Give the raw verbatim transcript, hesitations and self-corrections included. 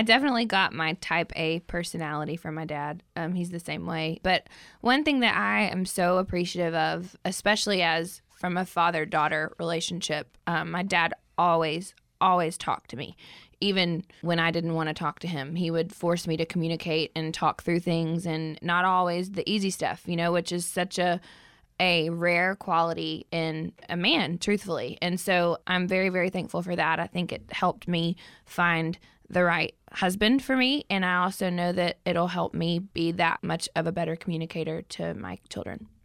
I definitely got my type A personality from my dad. Um, he's the same way. But one thing that I am so appreciative of, especially as from a father-daughter relationship, um, my dad always, always talked to me. Even when I didn't want to talk to him, he would force me to communicate and talk through things, and not always the easy stuff, you know, which is such a a rare quality in a man, truthfully. And so I'm very, very thankful for that. I think it helped me find the right husband for me, and I also know that it'll help me be that much of a better communicator to my children.